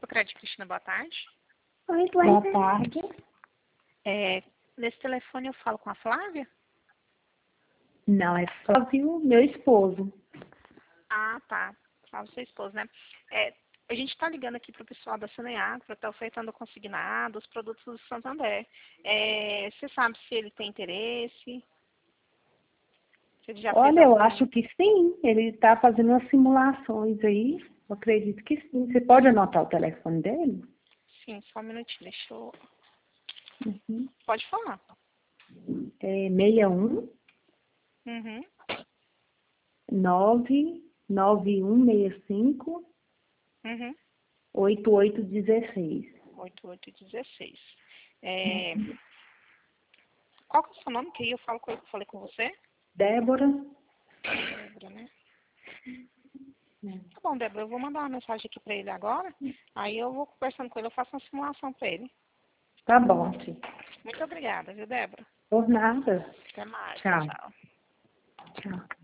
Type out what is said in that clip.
Crédito Cristina, boa tarde. Oi, boa tarde. Nesse telefone eu falo com a Flávia? Não, é Flávio, meu esposo. Ah, tá. Flávio, seu esposo, né? A gente está ligando aqui para o pessoal da Saneago, para estar ofertando consignado os produtos do Santander. Você sabe se ele tem interesse? Se ele já fez Olha, eu algum... acho que sim. Ele está fazendo umas simulações aí. Eu acredito que sim. Você pode anotar o telefone dele? Sim, só um minutinho, deixa eu... Uhum. Pode falar. É 61 Uhum. 99165 Uhum. 8816. 8816. Qual que é o seu nome? Que aí eu falei com você? Débora? Débora, né? Tá bom, Débora, eu vou mandar uma mensagem aqui pra ele agora. Aí eu vou conversando com ele, eu faço uma simulação pra ele. Tá bom, tia. Muito obrigada, viu, Débora? Por nada. Até mais. Tchau, Tchau. tchau. Tchau.